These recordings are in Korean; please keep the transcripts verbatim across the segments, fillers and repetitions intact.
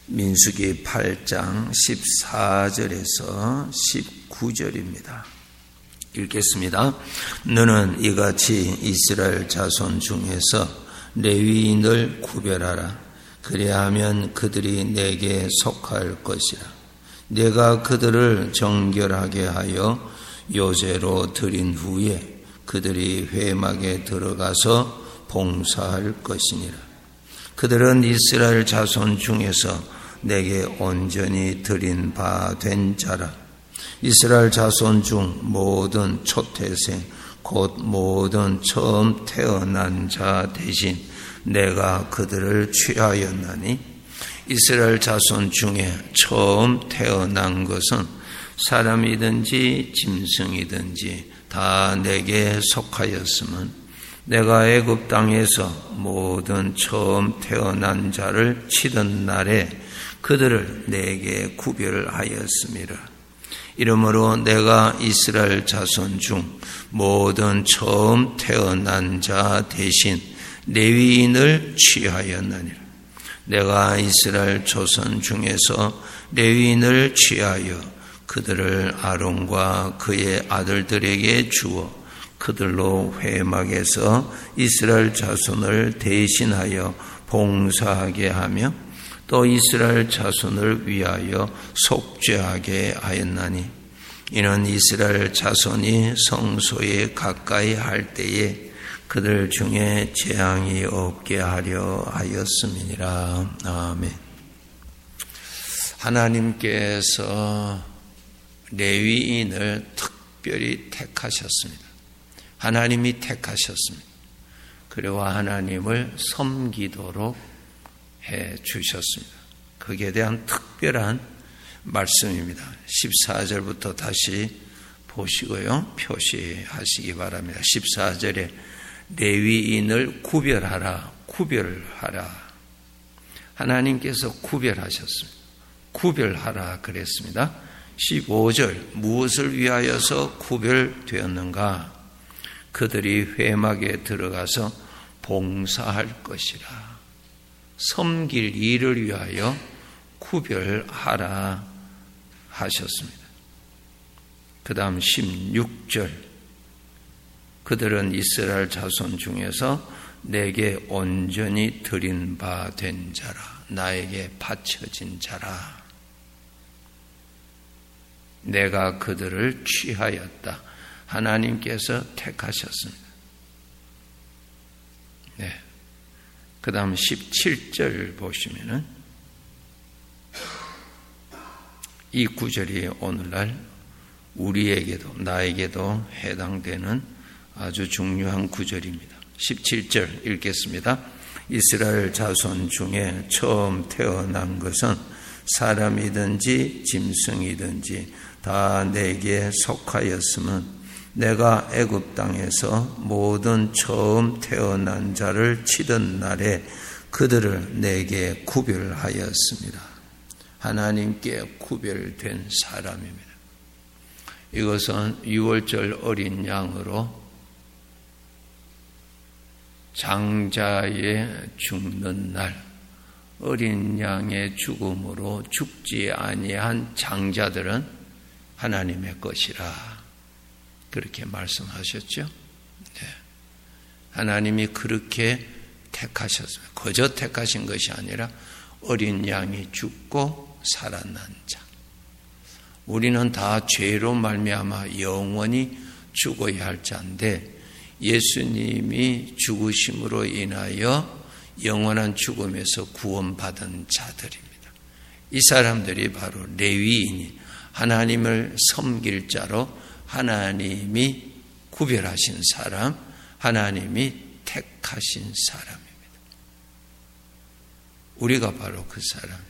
민수기 팔 장 십사 절에서 십구 절입니다. 읽겠습니다. 너는 이같이 이스라엘 자손 중에서 레위인을 구별하라. 그리하면 그들이 내게 속할 것이라. 내가 그들을 정결하게 하여 요제로 드린 후에 그들이 회막에 들어가서 봉사할 것이니라. 그들은 이스라엘 자손 중에서 내게 온전히 드린 바 된 자라. 이스라엘 자손 중 모든 초태생 곧 모든 처음 태어난 자 대신 내가 그들을 취하였나니, 이스라엘 자손 중에 처음 태어난 것은 사람이든지 짐승이든지 다 내게 속하였으면 내가 애굽 땅에서 모든 처음 태어난 자를 치던 날에 그들을 내게 구별하였음이라. 이러므로 내가 이스라엘 자손 중 모든 처음 태어난 자 대신 레위인을 취하였느니라. 내가 이스라엘 조선 중에서 레위인을 취하여 그들을 아론과 그의 아들들에게 주어 그들로 회막에서 이스라엘 자손을 대신하여 봉사하게 하며 또 이스라엘 자손을 위하여 속죄하게 하였나니, 이는 이스라엘 자손이 성소에 가까이 할 때에 그들 중에 재앙이 없게 하려 하였음이니라. 아멘. 하나님께서 레위인을 특별히 택하셨습니다. 하나님이 택하셨습니다. 그리고 하나님을 섬기도록 해 주셨습니다. 거기에 대한 특별한 말씀입니다. 십사 절부터 다시 보시고요, 표시하시기 바랍니다. 십사 절에 레위인을 구별하라, 구별하라. 하나님께서 구별하셨습니다. 구별하라 그랬습니다. 십오 절, 무엇을 위하여서 구별되었는가? 그들이 회막에 들어가서 봉사할 것이라. 섬길 일을 위하여 구별하라 하셨습니다. 그 다음 십육 절, 그들은 이스라엘 자손 중에서 내게 온전히 드린 바 된 자라. 나에게 바쳐진 자라. 내가 그들을 취하였다. 하나님께서 택하셨습니다. 네. 그 다음 십칠 절 보시면은 이 구절이 오늘날 우리에게도 나에게도 해당되는 아주 중요한 구절입니다. 십칠 절 읽겠습니다. 이스라엘 자손 중에 처음 태어난 것은 사람이든지 짐승이든지 다 내게 속하였으면 내가 애굽 땅에서 모든 처음 태어난 자를 치던 날에 그들을 내게 구별하였습니다. 하나님께 구별된 사람입니다. 이것은 유월절 어린 양으로 장자의 죽는 날, 어린 양의 죽음으로 죽지 아니한 장자들은 하나님의 것이라 그렇게 말씀하셨죠. 네. 하나님이 그렇게 택하셨습니다. 그저 택하신 것이 아니라 어린 양이 죽고 살아난 자. 우리는 다 죄로 말미암아 영원히 죽어야 할 자인데 예수님이 죽으심으로 인하여 영원한 죽음에서 구원받은 자들입니다. 이 사람들이 바로 레위인이 하나님을 섬길 자로 하나님이 구별하신 사람, 하나님이 택하신 사람입니다. 우리가 바로 그 사람입니다.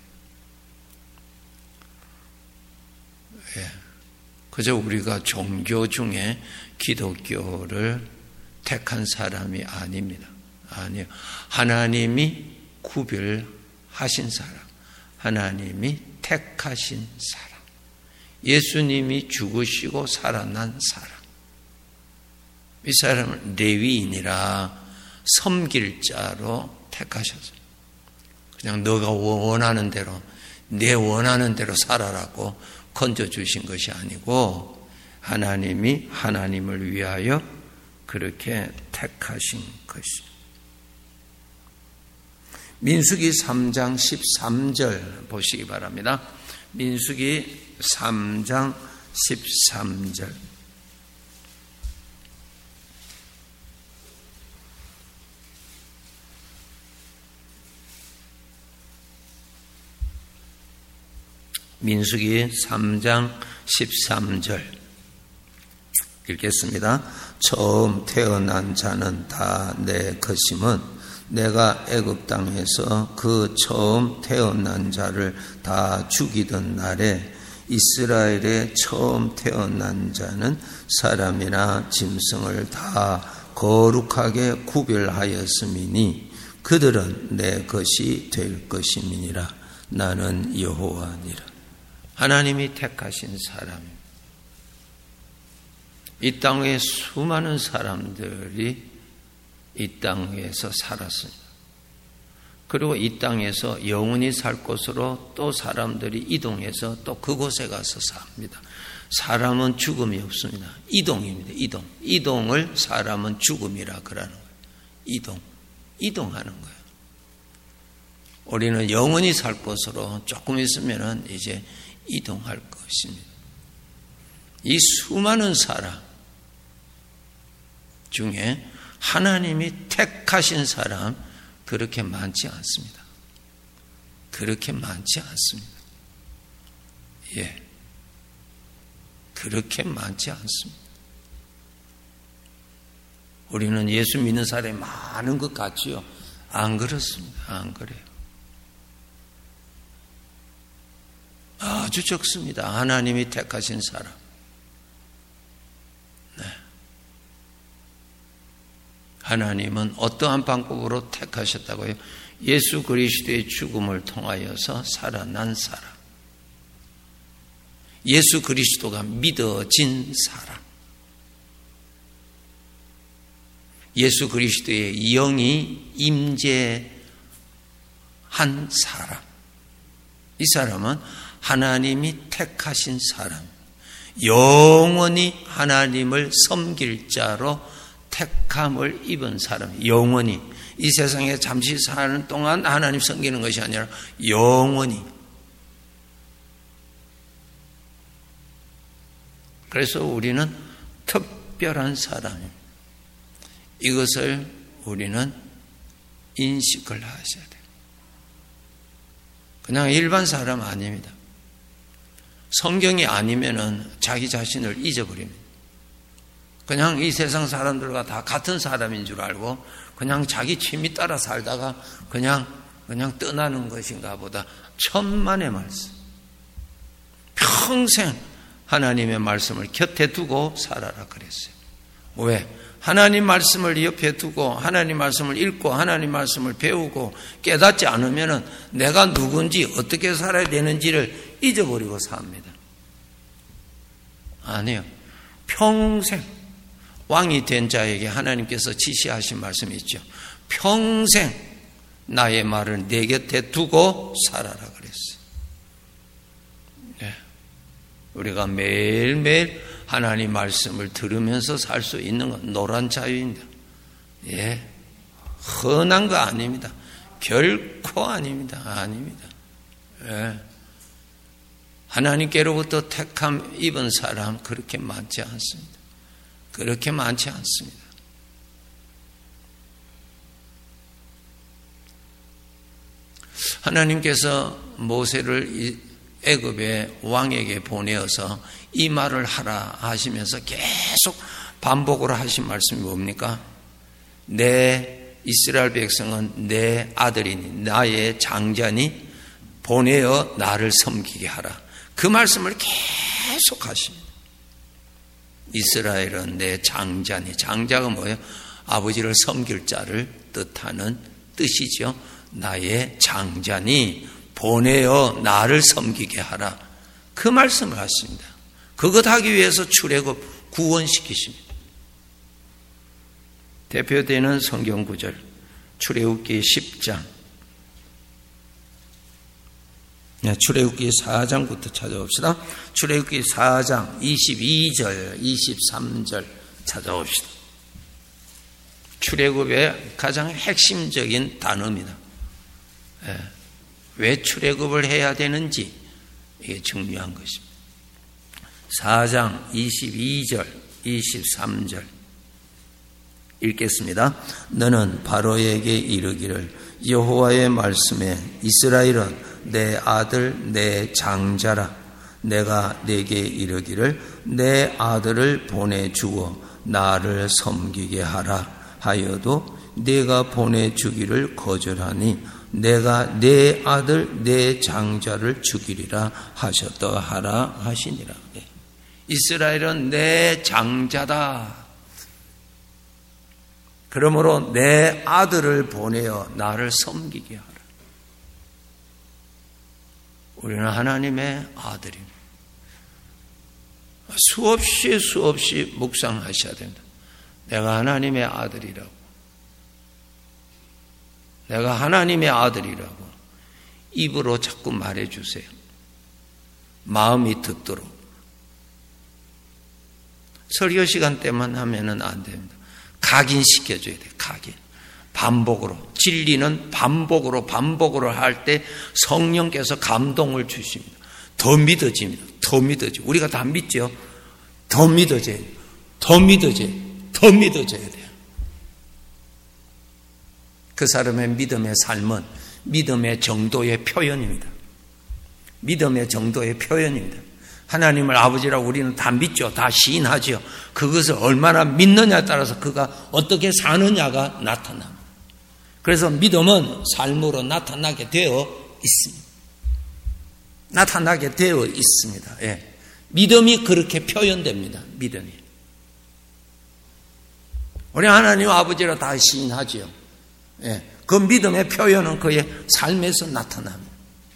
예. 그저 우리가 종교 중에 기독교를 택한 사람이 아닙니다. 아니요. 하나님이 구별하신 사람, 하나님이 택하신 사람. 예수님이 죽으시고 살아난 사람. 이 사람은 레위인이라 섬길 자로 택하셨어요. 그냥 너가 원하는 대로 내 원하는 대로 살아라고 건져주신 것이 아니고 하나님이 하나님을 위하여 그렇게 택하신 것입니다. 민수기 삼 장 십삼 절 보시기 바랍니다. 민수기 삼 장 십삼 절. 민수기 삼 장 십삼 절 읽겠습니다. 처음 태어난 자는 다 내 것임은 내가 애굽 땅에서 그 처음 태어난 자를 다 죽이던 날에 이스라엘의 처음 태어난 자는 사람이나 짐승을 다 거룩하게 구별하였음이니 그들은 내 것이 될 것임이니라. 나는 여호와니라. 하나님이 택하신 사람입니다. 이 땅에 수많은 사람들이 이 땅에서 살았습니다. 그리고 이 땅에서 영원히 살 곳으로 또 사람들이 이동해서 또 그곳에 가서 삽니다. 사람은 죽음이 없습니다. 이동입니다. 이동. 이동을 사람은 죽음이라 그러는 거예요. 이동. 이동하는 거예요. 우리는 영원히 살 곳으로 조금 있으면 이제 이동할 것입니다. 이 수많은 사람 중에 하나님이 택하신 사람 그렇게 많지 않습니다. 그렇게 많지 않습니다. 예. 그렇게 많지 않습니다. 우리는 예수 믿는 사람이 많은 것 같지요? 안 그렇습니다. 안 그래요. 아주 적습니다. 하나님이 택하신 사람. 네. 하나님은 어떠한 방법으로 택하셨다고요? 예수 그리스도의 죽음을 통하여서 살아난 사람. 예수 그리스도가 믿어진 사람. 예수 그리스도의 영이 임재한 사람. 이 사람은 하나님이 택하신 사람. 영원히 하나님을 섬길 자로 택함을 입은 사람. 영원히. 이 세상에 잠시 사는 동안 하나님 섬기는 것이 아니라 영원히. 그래서 우리는 특별한 사람입니다. 이것을 우리는 인식을 하셔야 돼요. 그냥 일반 사람 아닙니다. 성경이 아니면은 자기 자신을 잊어버립니다. 그냥 이 세상 사람들과 다 같은 사람인 줄 알고 그냥 자기 취미 따라 살다가 그냥 그냥 떠나는 것인가 보다. 천만의 말씀. 평생 하나님의 말씀을 곁에 두고 살아라 그랬어요. 왜? 하나님 말씀을 옆에 두고 하나님 말씀을 읽고 하나님 말씀을 배우고 깨닫지 않으면 내가 누군지 어떻게 살아야 되는지를 잊어버리고 삽니다. 아니요. 평생 왕이 된 자에게 하나님께서 지시하신 말씀이 있죠. 평생 나의 말을 내 곁에 두고 살아라 그랬어요. 네. 우리가 매일매일 하나님 말씀을 들으면서 살 수 있는 건 노란 자유입니다. 예. 흔한 거 아닙니다. 결코 아닙니다. 아닙니다. 예. 하나님께로부터 택함 입은 사람 그렇게 많지 않습니다. 그렇게 많지 않습니다. 하나님께서 모세를 애굽의 왕에게 보내어서 이 말을 하라 하시면서 계속 반복으로 하신 말씀이 뭡니까? 내 이스라엘 백성은 내 아들이니 나의 장자니 보내어 나를 섬기게 하라. 그 말씀을 계속 하십니다. 이스라엘은 내 장자니. 장자가 뭐예요? 아버지를 섬길 자를 뜻하는 뜻이죠. 나의 장자니 보내어 나를 섬기게 하라. 그 말씀을 하십니다. 그것 하기 위해서 출애굽 구원시키십니다. 대표되는 성경 구절 출애굽기 십 장 네, 출애굽기 사 장부터 찾아봅시다. 출애굽기 사 장 이십이 절, 이십삼 절 찾아봅시다. 출애굽의 가장 핵심적인 단어입니다. 네, 왜 출애굽을 해야 되는지 이게 중요한 것입니다. 사 장 이십이 절, 이십삼 절 읽겠습니다. 너는 바로에게 이르기를 여호와의 말씀에 이스라엘은 내 아들 내 장자라. 내가 네게 이르기를 내 아들을 보내주어 나를 섬기게 하라 하여도 네가 보내주기를 거절하니 내가 내 아들 내 장자를 죽이리라 하셨다 하라 하시니라. 이스라엘은 내 장자다. 그러므로 내 아들을 보내어 나를 섬기게 하라. 우리는 하나님의 아들입니다. 수없이 수없이 묵상하셔야 됩니다. 내가 하나님의 아들이라고. 내가 하나님의 아들이라고 입으로 자꾸 말해주세요. 마음이 듣도록. 설교 시간 때만 하면은 안 됩니다. 각인시켜줘야 돼요. 각인. 반복으로. 진리는 반복으로 반복으로 할 때 성령께서 감동을 주십니다. 더 믿어집니다. 더 믿어져. 우리가 다 믿죠. 더 믿어져야 돼요. 더 믿어져야 돼요. 더 믿어져야 돼요. 그 사람의 믿음의 삶은 믿음의 정도의 표현입니다. 믿음의 정도의 표현입니다. 하나님을 아버지라고 우리는 다 믿죠. 다 시인하죠. 그것을 얼마나 믿느냐에 따라서 그가 어떻게 사느냐가 나타납니다. 그래서 믿음은 삶으로 나타나게 되어 있습니다. 나타나게 되어 있습니다. 예. 믿음이 그렇게 표현됩니다. 믿음이. 우리 하나님 아버지라 다 시인하죠. 예. 그 믿음의 표현은 그의 삶에서 나타납니다.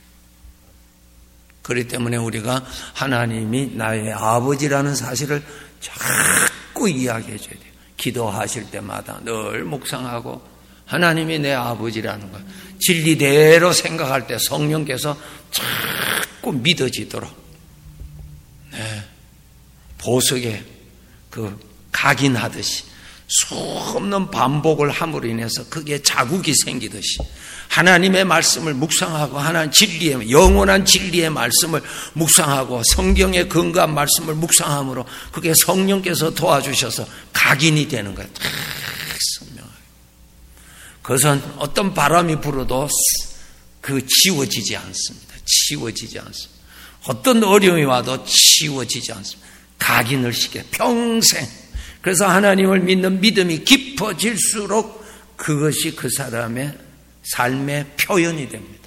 그렇기 때문에 우리가 하나님이 나의 아버지라는 사실을 자꾸 이야기해 줘야 돼요. 기도하실 때마다 늘 묵상하고 하나님이 내 아버지라는 것, 진리대로 생각할 때 성령께서 자꾸 믿어지도록 네. 보석에 그 각인하듯이 수없는 반복을 함으로 인해서 그게 자국이 생기듯이 하나님의 말씀을 묵상하고 하나님 진리의 영원한 진리의 말씀을 묵상하고 성경의 근거한 말씀을 묵상함으로 그게 성령께서 도와주셔서 각인이 되는 거예요. 선명하게. 그것은 어떤 바람이 불어도 그 지워지지 않습니다. 지워지지 않습니다. 어떤 어려움이 와도 지워지지 않습니다. 각인을 시켜 평생. 그래서 하나님을 믿는 믿음이 깊어질수록 그것이 그 사람의 삶의 표현이 됩니다.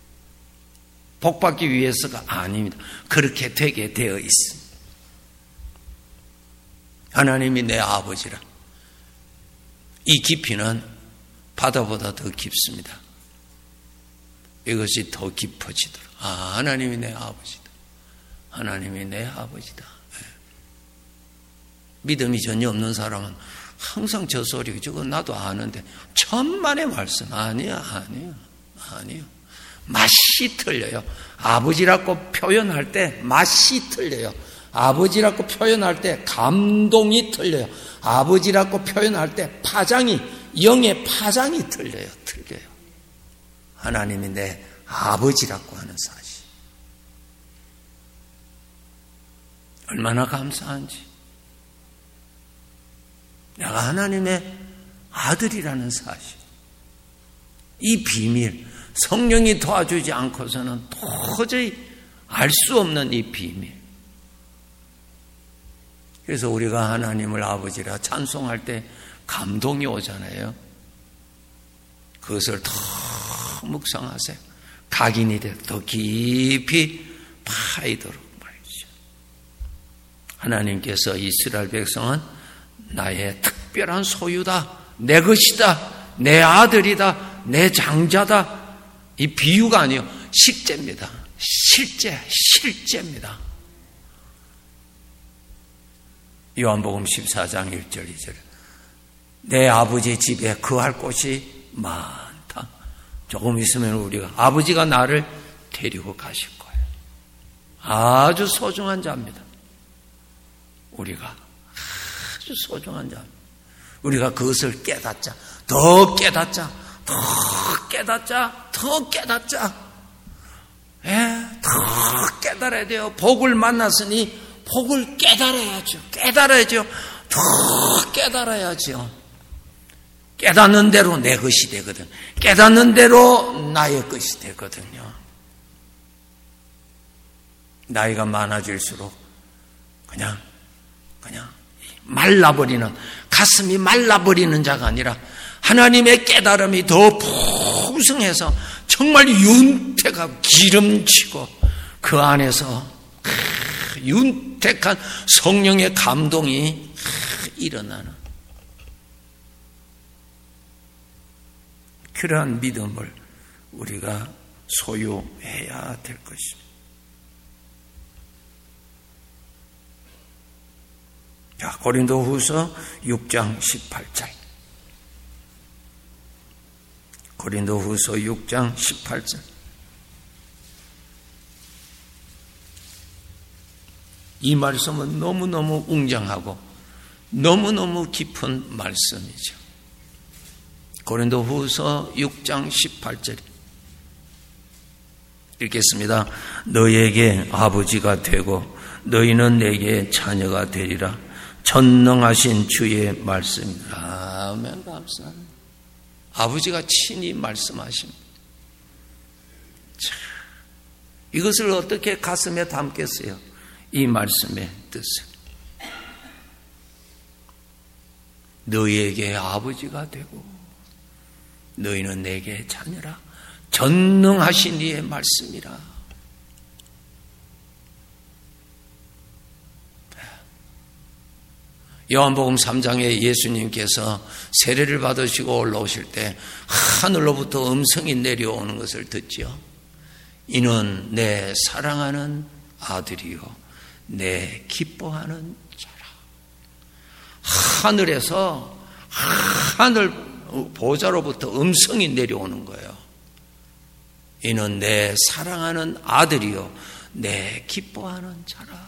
복받기 위해서가 아닙니다. 그렇게 되게 되어 있습니다. 하나님이 내 아버지라. 이 깊이는 바다보다 더 깊습니다. 이것이 더 깊어지도록. 아, 하나님이 내 아버지다. 하나님이 내 아버지다. 네. 믿음이 전혀 없는 사람은 항상 저 소리, 저거 나도 아는데 천만의 말씀. 아니야, 아니야, 아니요. 맛이 틀려요. 아버지라고 표현할 때 맛이 틀려요. 아버지라고 표현할 때 감동이 틀려요. 아버지라고 표현할 때 파장이, 영의 파장이 틀려요. 틀려요. 하나님이 내 아버지라고 하는 사실. 얼마나 감사한지. 내가 하나님의 아들이라는 사실. 이 비밀, 성령이 도와주지 않고서는 도저히 알 수 없는 이 비밀. 그래서 우리가 하나님을 아버지라 찬송할 때 감동이 오잖아요. 그것을 더 묵상하세요. 각인이 돼 더 깊이 파이도록 말이죠. 하나님께서 이스라엘 백성은 나의 특별한 소유다. 내 것이다. 내 아들이다. 내 장자다. 이 비유가 아니에요. 실제입니다. 실제, 실제입니다. 요한복음 십사 장 일 절 이 절. 내 아버지 집에 거할 곳이 많다. 조금 있으면 우리가 아버지가 나를 데리고 가실 거예요. 아주 소중한 자입니다. 우리가 아주 소중한 자입니다. 우리가 그것을 깨닫자, 더 깨닫자, 더 깨닫자, 더 깨닫자. 예, 더 깨달아야 돼요. 복을 만났으니 복을 깨달아야죠. 깨달아야죠. 더 깨달아야죠. 깨닫는 대로 내 것이 되거든. 깨닫는 대로 나의 것이 되거든요. 나이가 많아질수록 그냥 그냥 말라버리는, 가슴이 말라버리는 자가 아니라 하나님의 깨달음이 더 풍성해서 정말 윤택하고 기름지고 그 안에서 윤택한 성령의 감동이 일어나는 그러한 믿음을 우리가 소유해야 될 것입니다. 자, 고린도후서 육 장 십팔 절. 고린도후서 육 장 십팔 절. 이 말씀은 너무너무 웅장하고 너무너무 깊은 말씀이죠. 고린도후서 육 장 십팔 절 읽겠습니다. 너희에게 아버지가 되고 너희는 내게 자녀가 되리라. 전능하신 주의 말씀이다. 아멘. 감사합니다. 아버지가 친히 말씀하십니다. 자, 이것을 어떻게 가슴에 담겠어요? 이 말씀의 뜻을. 너희에게 아버지가 되고 너희는 내게 자녀라. 전능하신 이의 말씀이라. 요한복음 삼 장에 예수님께서 세례를 받으시고 올라오실 때 하늘로부터 음성이 내려오는 것을 듣죠. 이는 내 사랑하는 아들이요 내 기뻐하는 자라. 하늘에서 하늘 보좌로부터 음성이 내려오는 거예요. 이는 내 사랑하는 아들이요 내 기뻐하는 자라.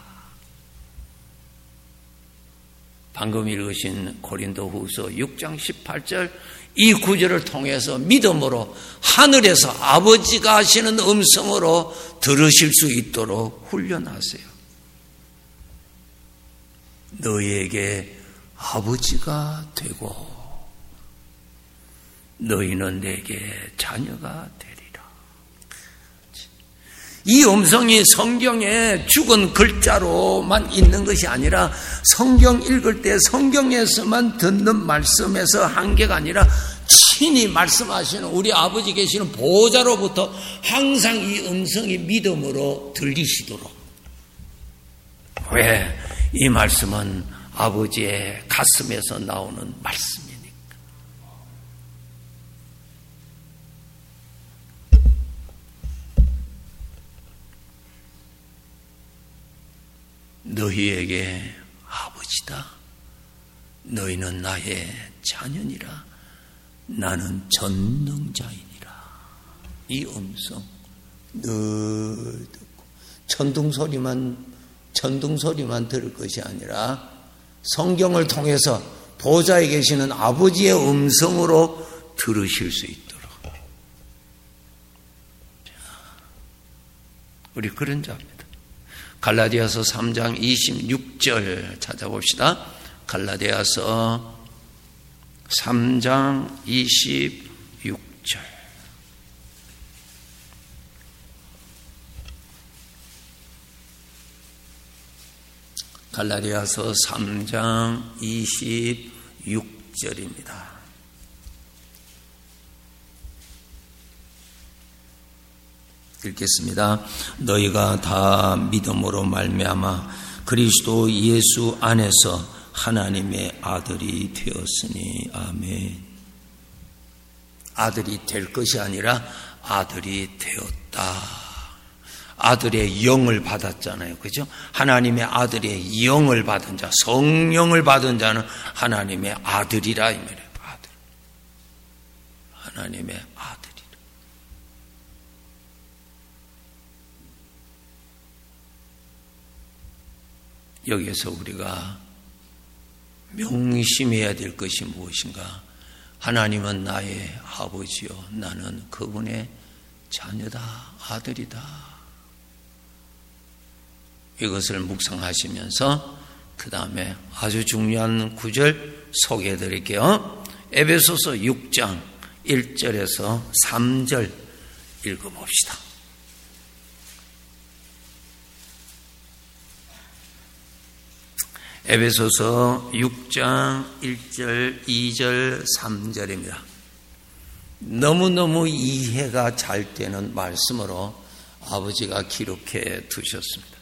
방금 읽으신 고린도후서 육 장 십팔 절 이 구절을 통해서 믿음으로 하늘에서 아버지가 하시는 음성으로 들으실 수 있도록 훈련하세요. 너희에게 아버지가 되고 너희는 내게 자녀가 되리라. 이 음성이 성경에 죽은 글자로만 있는 것이 아니라 성경 읽을 때 성경에서만 듣는 말씀에서 한계가 아니라 친히 말씀하시는 우리 아버지 계시는 보좌로부터 항상 이 음성이 믿음으로 들리시도록. 왜? 이 말씀은 아버지의 가슴에서 나오는 말씀이니까. 너희에게 아버지다. 너희는 나의 자녀니라. 나는 전능자이니라. 이 음성 늘 듣고 천둥소리만 천둥소리만 들을 것이 아니라 성경을 통해서 보좌에 계시는 아버지의 음성으로 들으실 수 있도록. 우리 그런 자입니다. 갈라디아서 삼 장 이십육 절 찾아봅시다. 갈라디아서 삼 장 이십육 절. 갈라디아서 삼 장 이십육 절입니다. 읽겠습니다. 너희가 다 믿음으로 말미암아 그리스도 예수 안에서 하나님의 아들이 되었으니 아멘. 아들이 될 것이 아니라 아들이 되었다. 아들의 영을 받았잖아요. 그죠? 하나님의 아들의 영을 받은 자, 성령을 받은 자는 하나님의 아들이라 이 말이에요. 아들. 하나님의 아들이라. 여기에서 우리가 명심해야 될 것이 무엇인가? 하나님은 나의 아버지요, 나는 그분의 자녀다, 아들이다. 이것을 묵상하시면서 그 다음에 아주 중요한 구절 소개해 드릴게요. 에베소서 육 장 일 절에서 삼 절 읽어봅시다. 에베소서 육 장 일 절, 이 절, 삼 절입니다. 너무너무 이해가 잘 되는 말씀으로 아버지가 기록해 두셨습니다.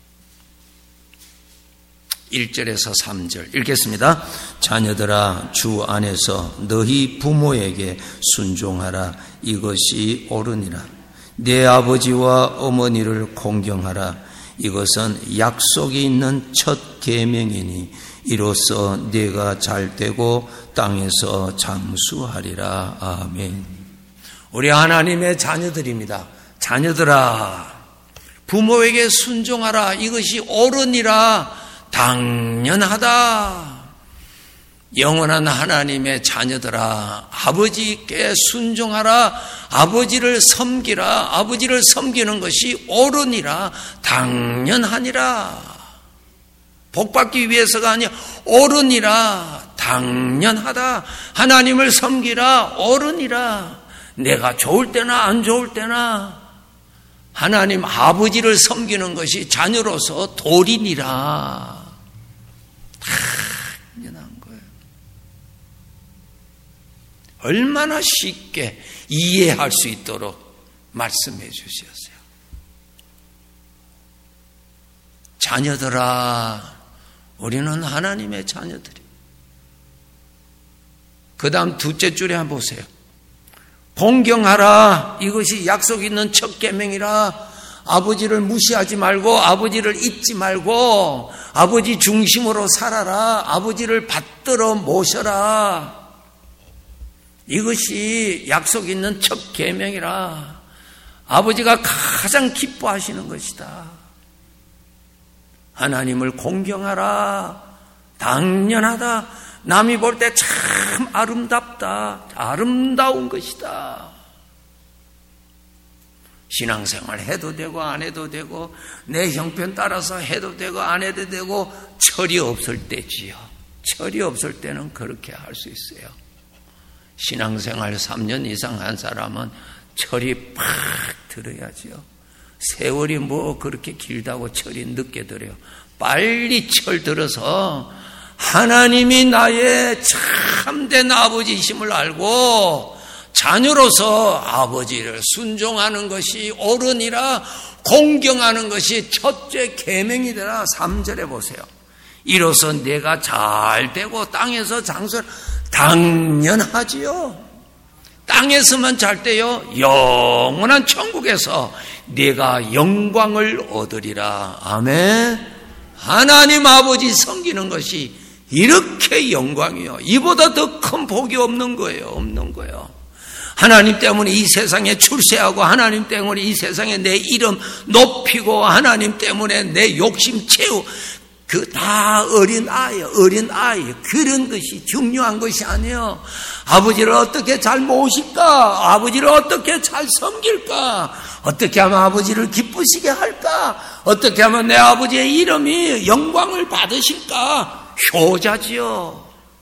일 절에서 삼 절 읽겠습니다. 자녀들아, 주 안에서 너희 부모에게 순종하라. 이것이 옳으니라. 내 아버지와 어머니를 공경하라. 이것은 약속이 있는 첫 계명이니 이로써 네가 잘되고 땅에서 장수하리라. 아멘. 우리 하나님의 자녀들입니다. 자녀들아, 부모에게 순종하라. 이것이 옳으니라. 당연하다. 영원한 하나님의 자녀들아, 아버지께 순종하라. 아버지를 섬기라. 아버지를 섬기는 것이 옳으니라. 당연하니라. 복받기 위해서가 아니라 옳으니라. 당연하다. 하나님을 섬기라. 옳으니라. 내가 좋을 때나 안 좋을 때나 하나님 아버지를 섬기는 것이 자녀로서 도리니라. 당연한 거예요. 얼마나 쉽게 이해할 수 있도록 말씀해 주셨어요. 자녀들아, 우리는 하나님의 자녀들이. 그 다음 둘째 줄에 한번 보세요. 공경하라. 이것이 약속 있는 첫 계명이라. 아버지를 무시하지 말고 아버지를 잊지 말고 아버지 중심으로 살아라. 아버지를 받들어 모셔라. 이것이 약속 있는 첫 계명이라. 아버지가 가장 기뻐하시는 것이다. 하나님을 공경하라. 당연하다. 남이 볼 때 참 아름답다. 아름다운 것이다. 신앙생활 해도 되고 안 해도 되고 내 형편 따라서 해도 되고 안 해도 되고 철이 없을 때지요. 철이 없을 때는 그렇게 할 수 있어요. 신앙생활 삼 년 이상 한 사람은 철이 팍 들어야지요. 세월이 뭐 그렇게 길다고 철이 늦게 들어요. 빨리 철 들어서 하나님이 나의 참된 아버지이심을 알고 자녀로서 아버지를 순종하는 것이 옳으니라. 공경하는 것이 첫째 계명이더라. 삼 절에 보세요. 이로써 내가 잘되고 땅에서 장수를. 당연하지요. 땅에서만 잘 때요, 영원한 천국에서 네가 영광을 얻으리라. 아멘. 하나님 아버지 섬기는 것이 이렇게 영광이요. 이보다 더 큰 복이 없는 거예요. 없는 거예요. 하나님 때문에 이 세상에 출세하고 하나님 때문에 이 세상에 내 이름 높이고 하나님 때문에 내 욕심 채우 그 다 어린 아이, 어린 아이 그런 것이 중요한 것이 아니에요. 아버지를 어떻게 잘 모실까? 아버지를 어떻게 잘 섬길까? 어떻게 하면 아버지를 기쁘시게 할까? 어떻게 하면 내 아버지의 이름이 영광을 받으실까? 효자지요.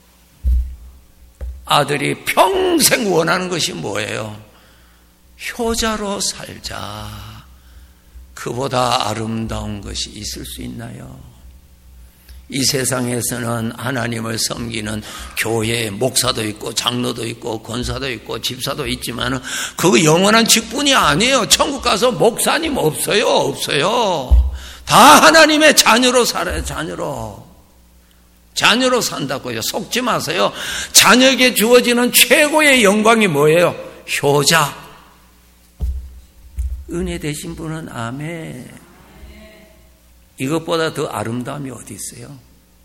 아들이 평생 원하는 것이 뭐예요? 효자로 살자. 그보다 아름다운 것이 있을 수 있나요? 이 세상에서는 하나님을 섬기는 교회 목사도 있고 장로도 있고 권사도 있고 집사도 있지만 그거 영원한 직분이 아니에요. 천국 가서 목사님 없어요. 없어요. 다 하나님의 자녀로 살아요. 자녀로. 자녀로 산다고요. 속지 마세요. 자녀에게 주어지는 최고의 영광이 뭐예요? 효자. 은혜 되신 분은 아멘. 이것보다 더 아름다움이 어디 있어요?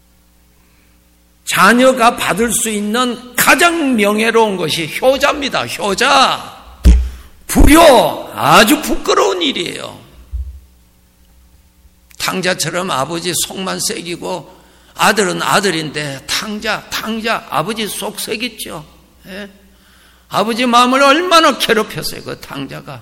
자녀가 받을 수 있는 가장 명예로운 것이 효자입니다. 효자. 불효. 아주 부끄러운 일이에요. 탕자처럼 아버지 속만 새기고 아들은 아들인데 탕자, 탕자, 아버지 속 새겼죠. 예? 아버지 마음을 얼마나 괴롭혔어요, 그 탕자가.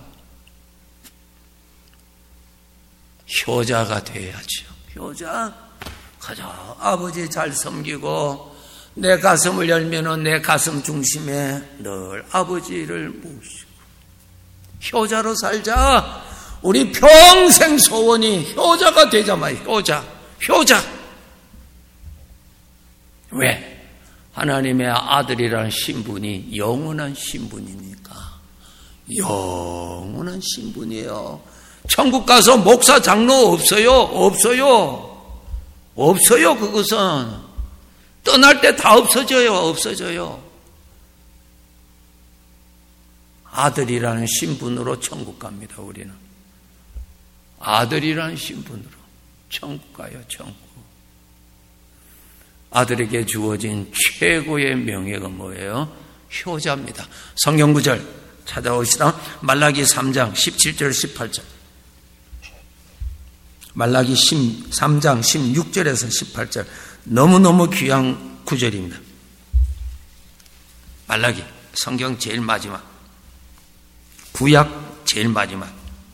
효자가 돼야죠. 효자. 가자. 아버지 잘 섬기고, 내 가슴을 열면은 내 가슴 중심에 늘 아버지를 모시고, 효자로 살자. 우리 평생 소원이 효자가 되자마자 효자, 효자. 왜? 하나님의 아들이라는 신분이 영원한 신분이니까. 영원한 신분이에요. 천국 가서 목사 장로 없어요. 없어요. 없어요. 그것은 떠날 때 다 없어져요. 없어져요. 아들이라는 신분으로 천국 갑니다. 우리는 아들이라는 신분으로 천국 가요. 천국. 아들에게 주어진 최고의 명예가 뭐예요? 효자입니다. 성경 구절 찾아오시다. 말라기 삼 장 십칠 절 십팔 절. 말라기 삼 장 십육 절에서 십팔 절. 너무너무 귀한 구절입니다. 말라기 성경 제일 마지막, 구약 제일 마지막.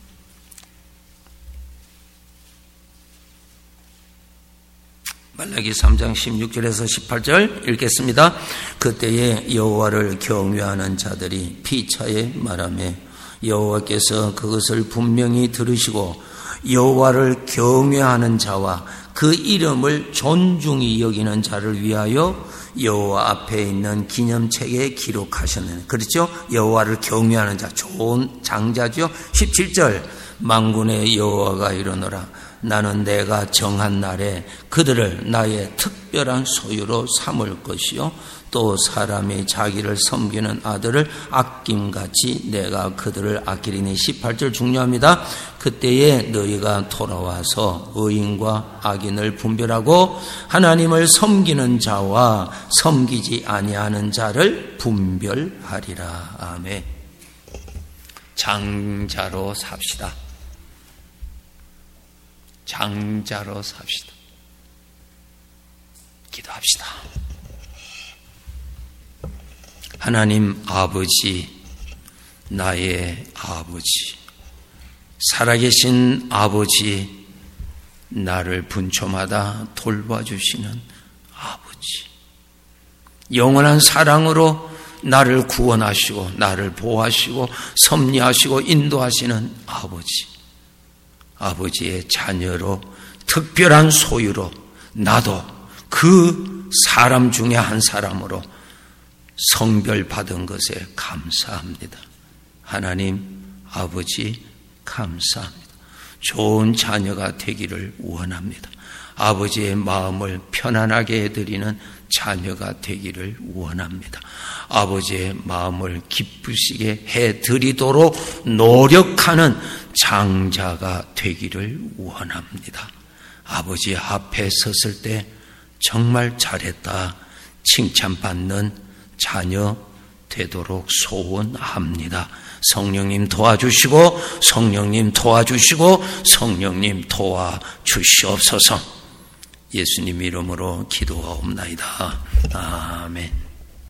말라기 삼 장 십육 절에서 십팔 절 읽겠습니다. 그때에 여호와를 경외하는 자들이 피차에 말하며 여호와께서 그것을 분명히 들으시고 여호와를 경외하는 자와 그 이름을 존중히 여기는 자를 위하여 여호와 앞에 있는 기념책에 기록하셨느니. 그렇죠? 여호와를 경외하는 자, 좋은 장자죠. 십칠 절 만군의 여호와가 이르노라. 나는 내가 정한 날에 그들을 나의 특별한 소유로 삼을 것이요 또 사람이 자기를 섬기는 아들을 아낌같이 내가 그들을 아끼리니. 십팔 절 중요합니다. 그때에 너희가 돌아와서 의인과 악인을 분별하고 하나님을 섬기는 자와 섬기지 아니하는 자를 분별하리라. 아멘. 장자로 삽시다. 장자로 삽시다. 기도합시다. 하나님 아버지, 나의 아버지, 살아계신 아버지, 나를 분초마다 돌봐주시는 아버지, 영원한 사랑으로 나를 구원하시고 나를 보호하시고 섭리하시고 인도하시는 아버지, 아버지의 자녀로 특별한 소유로 나도 그 사람 중에 한 사람으로 성별받은 것에 감사합니다. 하나님 아버지 감사합니다. 좋은 자녀가 되기를 원합니다. 아버지의 마음을 편안하게 해드리는 자녀가 되기를 원합니다. 아버지의 마음을 기쁘시게 해드리도록 노력하는 장자가 되기를 원합니다. 아버지 앞에 섰을 때 정말 잘했다 칭찬받는 자녀 되도록 소원합니다. 성령님 도와주시고 성령님 도와주시고 성령님 도와주시옵소서. 예수님 이름으로 기도하옵나이다. 아멘.